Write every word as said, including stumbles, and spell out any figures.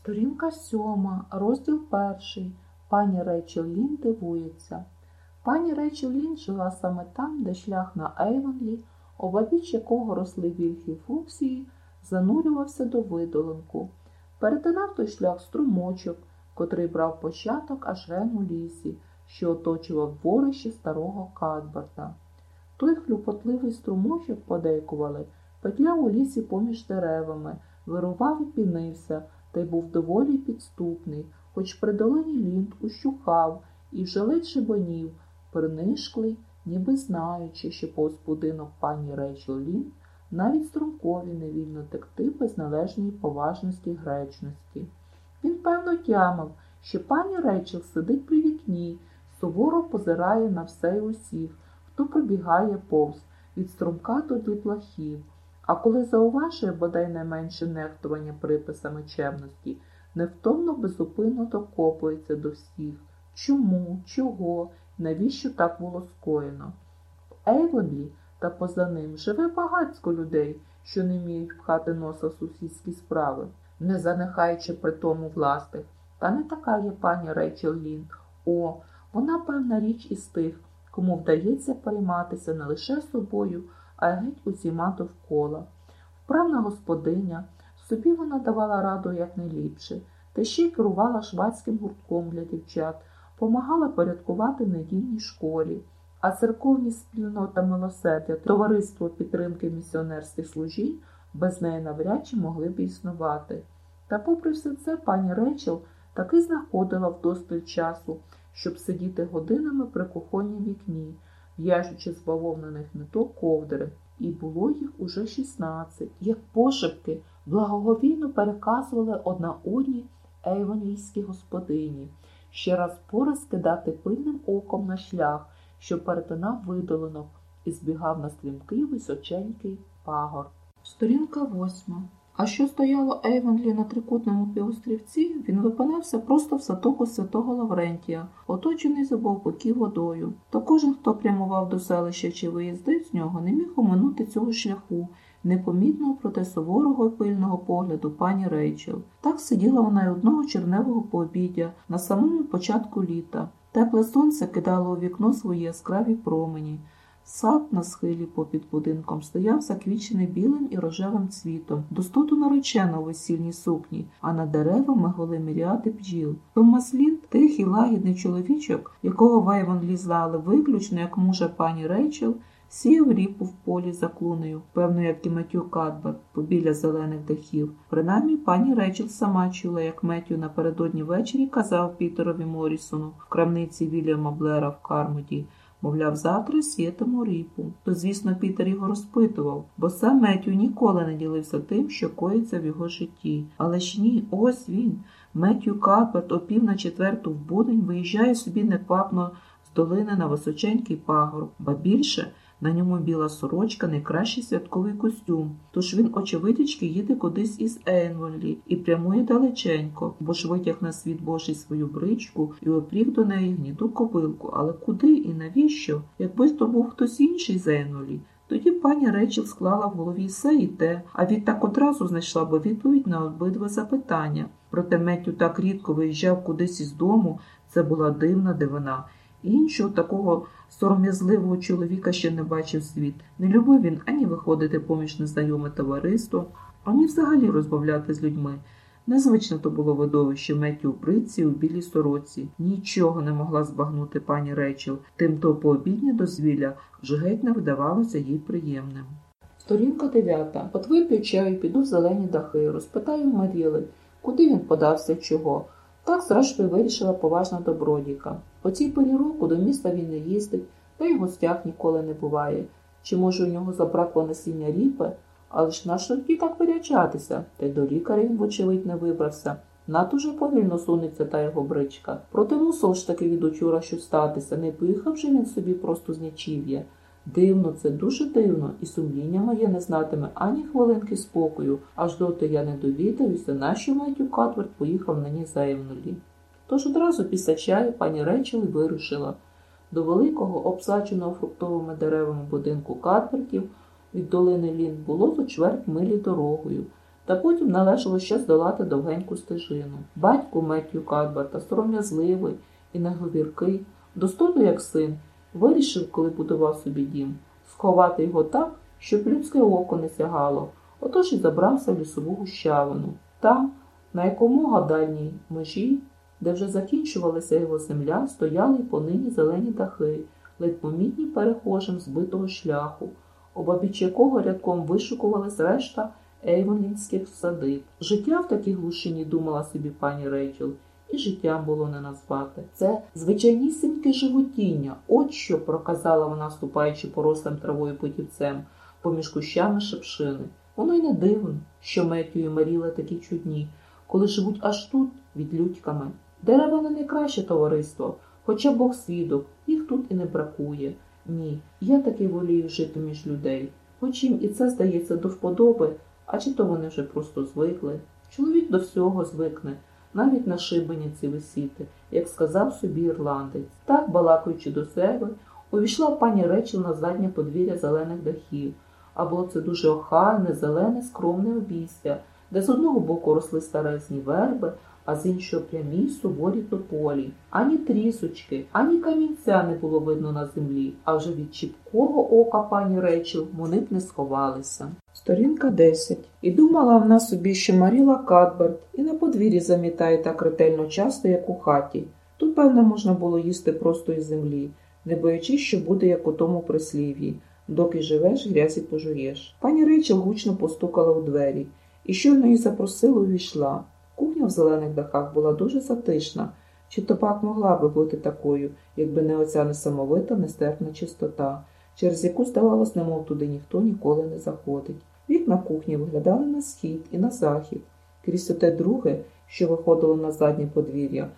Сторінка сьома, розділ перший. Пані Рейчел Лін дивується. Пані Рейчел Лін жила саме там, де шлях на Ейвонлі, обабіч якого росли вільхи фуксії, занурювався до видолинку. Перетинав той шлях струмочок, котрий брав початок аж ген у лісі, що оточував дворище старого Кадберта. Той хлюпотливий струмочок, подейкували, петляв у лісі поміж деревами, вирував і пінився, та й був доволі підступний, хоч при долині Лінд ущухав і вже ледь шибонів, принишклий, ніби знаючи, що повз будинок пані Рейчел Лін навіть струмкові не вільно текти без належної поважності й гречності. Він певно тямив, що пані Рейчел сидить при вікні, суворо позирає на все й усіх, хто пробігає повз, від струмка до дітлахів. А коли зауважує бодай не менше нехтування приписами чемності, невтомно безупинно докопується до всіх. Чому, чого, навіщо так було скоєно? В Ейвонлі та поза ним живе багатько людей, що не вміють пхати носа в сусідські справи, не занехаючи при тому власних. Та не така є пані Рейчел Лін. О, вона певна річ із тих, кому вдається перейматися не лише собою, а й геть усіма довкола. Вправна господиня, собі вона давала раду якнайліпше, та ще й керувала швадським гуртком для дівчат, помагала порядкувати в недільній школі, а церковні спільнота милосердя, товариство підтримки місіонерських служінь без неї навряд чи могли б існувати. Та попри все це пані Рейчел таки знаходила вдосталь часу, щоб сидіти годинами при кухоннім вікні, в'яжучи з бавовняних ниток ковдри. І було їх уже шістнадцять, як пошепки благоговійно переказували одна одній ейвонлійські господині, ще раз пораз кидати пильним оком на шлях, що перетинав видолинок і збігав на стрімкий височенький пагорб. Сторінка восьма. А що стояло Ейвонлі на трикутному півострівці, він випинався просто в затоку святого Лаврентія, оточений з обох боків водою. То кожен, хто прямував до селища чи виїздив з нього, не міг оминути цього шляху, непомітного проти суворого і пильного погляду пані Рейчел. Так сиділа вона й одного червневого пообіддя на самому початку літа. Тепле сонце кидало у вікно свої яскраві промені. Сад на схилі попід будинком стояв заквічений білим і рожевим цвітом, достоту наречена у весільній сукні, а над деревами гули міріади бджіл. Томас Лін, тихий лагідний чоловічок, якого в Ейвонлі знали виключно як мужа пані Рейчел, сіяв ріпу в полі за клунею, певно, як і Меттю Кадберт, побіля зелених дахів. Принаймні, пані Рейчел сама чула, як Меттю напередодні ввечері казав Пітерові Моррісону в крамниці Вільяма Блера в Кармоді, мовляв, завтра сіятиму ріпу. То, звісно, Пітер його розпитував, бо сам Меттю ніколи не ділився тим, що коїться в його житті. Але ж ні, ось він, Меттю Кадберт, о пів на четверту в будень виїжджає собі неквапно з долини на височенький пагорб, ба більше – на ньому біла сорочка, найкращий святковий костюм. Тож він, очевидячки, їде кудись із Ейвонлі і прямує далеченько, бо ж витяг на світ Божий свою бричку і опріг до неї гніду кобилку. Але куди і навіщо? Якби то був хтось інший з Ейвонлі, тоді пані Рейчел склала в голові все і те, а відтак одразу знайшла б відповідь на обидва запитання. Проте Меттю так рідко виїжджав кудись із дому, це була дивна дивина. Іншого такого сором'язливого чоловіка ще не бачив світ. Не любив він ані виходити поміж незнайоме товариство, ані взагалі розмовляти з людьми. Незвично то було видовище Меттю у бритці у білій сороці. Нічого не могла збагнути пані Рейчел, тим-то пообіднє дозвілля вже геть не видавалося їй приємним. Сторінка дев'ята. От вип'ю чаю, піду в зелені дахи, розпитаю Маріли, куди він подався, чого. Так, зрештою, вирішила поважна добродійка. По цій порі року до міста він не їздить, та й в гостях ніколи не буває. Чи, може, у нього забракло насіння ріпи? Але ж на що тоді так вирячатися? Та й до лікаря він, вочевидь, не вибрався. Надто вже повільно сунеться та його бричка. Проте мусив ж таки від учора що статися. Не поїхав же він собі просто з нічів'я. Дивно це, дуже дивно, і сумління моє не знатиме ані хвилинки спокою, аж доти я не довідаюся, нащо Меттю Кадберт поїхав нині за Ейвонлі. Тож одразу після чаю пані Рейчел вирушила до великого, обсадженого фруктовими деревами будинку Кадбертів від долини Лін було за чверть милі дорогою. Та потім належало ще здолати довгеньку стежину. Батько Меттью Кадберта, сором'язливий і неговіркий, достойно як син, вирішив, коли будував собі дім, сховати його так, щоб людське око не сягало. Отож і забрався в лісову гущавину. Там, на якомога дальній межі, де вже закінчувалася його земля, стояли й понині зелені дахи, ледь помітні перехожим збитого шляху, обабіч якого рядком вишукувалась решта ейвонлінських садиб. Життя в такій глушині, думала собі пані Рейчел, і життям було не назвати. Це звичайнісіньке животіння, от що, проказала вона, ступаючи порослим травою путівцем, поміж кущами шепшини. Воно й не дивно, що Меттю і Маріла такі чудні, коли живуть аж тут, відлюдьками. Дерева не найкраще товариство, хоча Бог свідок, їх тут і не бракує. Ні, я таки волію жити між людей. Хоч їм і це здається до вподоби, а чи то вони вже просто звикли. Чоловік до всього звикне, навіть на шибениці висіти, як сказав собі ірландець. Так, балакаючи до себе, увійшла пані Рейчел на заднє подвір'я зелених дахів. А було це дуже охайне, зелене, скромне обійстя, де з одного боку росли старезні верби, а з іншого прямі суворі тополі. Ані трісочки, ані камінця не було видно на землі, а вже від чіпкого ока пані Рейчел вони б не сховалися. Сторінка десять. І думала вона собі, що Маріла Кадберт і на подвір'ї замітає так ретельно часто, як у хаті. Тут, певно, можна було їсти просто із землі, не боячись, що буде, як у тому прислів'ї. Доки живеш, грязі пожуєш. Пані Рейчел гучно постукала у двері, і щойно її запросили, увійшла. Кухня в зелених дахах була дуже затишна. Чи то пак могла би бути такою, якби не оця несамовита, нестерпна чистота, через яку, здавалось, немов туди ніхто ніколи не заходить. Вікна кухні виглядали на схід і на захід. Крізь оте друге, що виходило на заднє подвір'я,